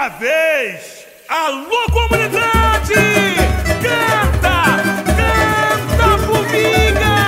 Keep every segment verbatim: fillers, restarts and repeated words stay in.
uma vez. Alô, comunidade! Canta! Canta, formiga!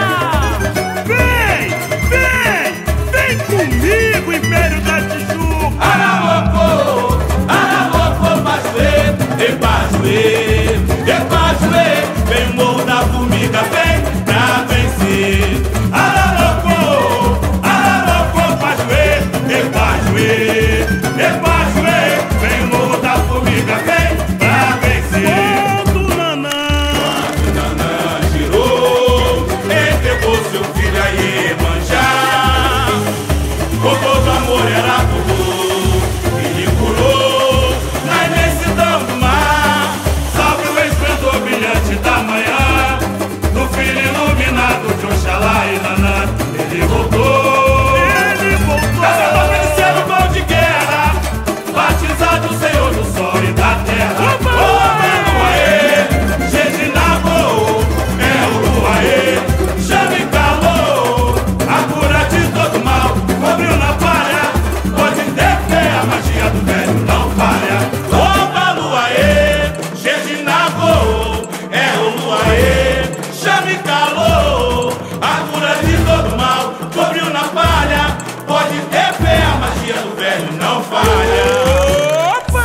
Vem! Vem! Vem comigo, Império da Tijuca! Ararocô! Ararocô, Pajuê! E Pajuê! E Pajuê! Vem o morro da formiga, vem pra vencer! Ararocô! Ararocô, Pajuê! E Pajuê! E Pajuê! Vem o morro da formiga, vem pra vencer! Quando Nanã! Quando Nanã girou, entregou seu filho a Iemanjá. Com todo amor ela cuidou e lhe curou na imensidão do mar. Salve o esplendor brilhante da manhã, do filho iluminado de Oxalá e Nanã. Ele voltou, Ele voltou! caçador vencendo o pão de guerra, batizado Senhor do sol e da terra. Opa! Ô, Luaê, Jejinagô, é o Luaê, chama e calou, a cura de todo mal, cobriu na palha, pode ter fé, a magia do velho não falha. Oba, Luaê, Jejinagô, é o Luaê, chama e calou, a cura de todo mal, cobriu na palha, pode ter fé, a magia do velho não falha. Opa!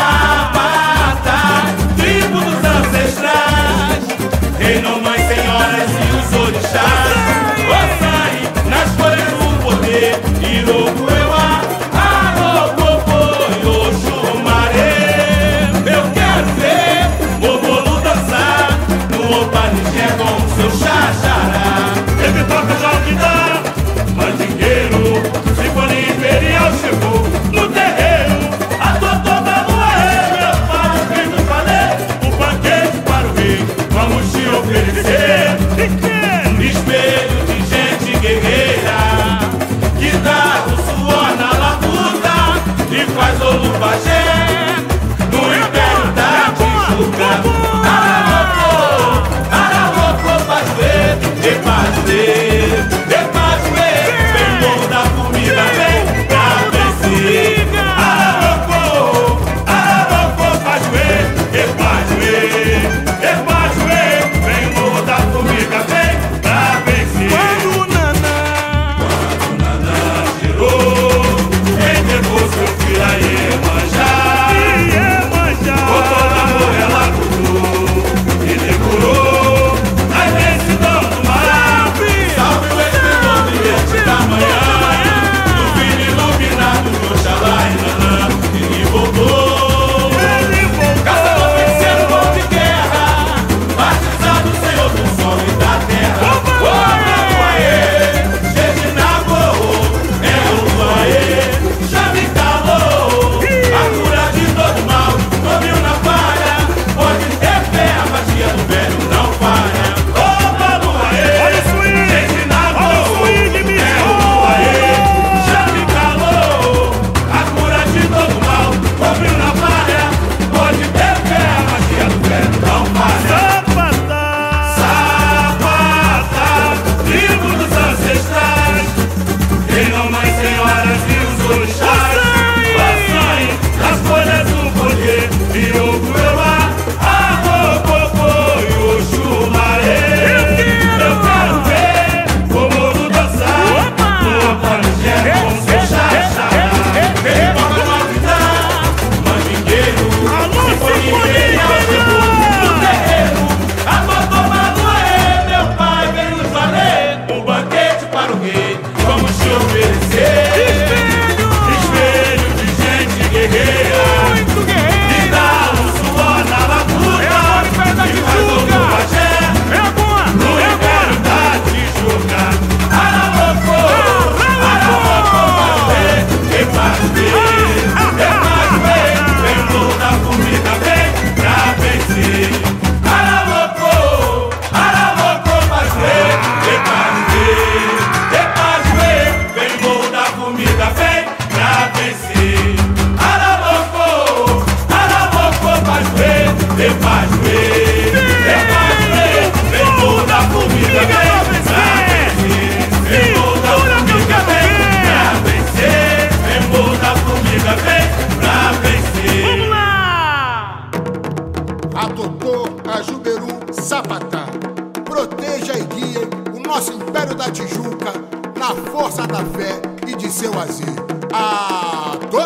Sabata, tribo dos ancestrais, reinou mães, senhoras e os orixás. Oçai, nas folhas do poder, Irocueuá, Arocopô e Oxumaré. Eu quero ver o bolo dançar no Opanigé com o seu xaxará. Teve toca já que dá, mandingueiro, sinfonia imperial chegou no terreiro. A toda lua é meu pai, o que nos valer, um banquete para o rei, vamos te oferecer. Espelho de gente guerreira, que dá o suor na labuta e faz o pajé no império da Tijuca. Ararocô, Ararocô, Pajuê, e Pajuê, e Pajuê, vem o morro da formiga, vem pra vencer. Ararocô, Ararocô, Pajuê, e Pajuê, e Pajuê, vem o morro da formiga, vem pra vencer. Quando Nanã! Quando Nanã girou, entregou seu filho a Iemanjá. Iemanjá! Com todo amor ela cuidou e lhe curou na imensidão do mar. Salve o esplendor brilhante da manhã, do filho iluminado de Oxalá e Nanã. Ele voltou, Ele voltou! caçador vencendo o pão de guerra, batizado Senhor do sol e da terra. Ô, Luaê, Jejinagô, é o Luaê, chama e calou, a cura de todo mal, cobriu na palha, pode ter fé, a magia do velho não falha. Ô, Luaê, Olha o swing! Jejinagô, Olha o swing, é o Luaê, chama e calou, a cura de todo mal, da Tijuca, na força da fé e de seu azer. A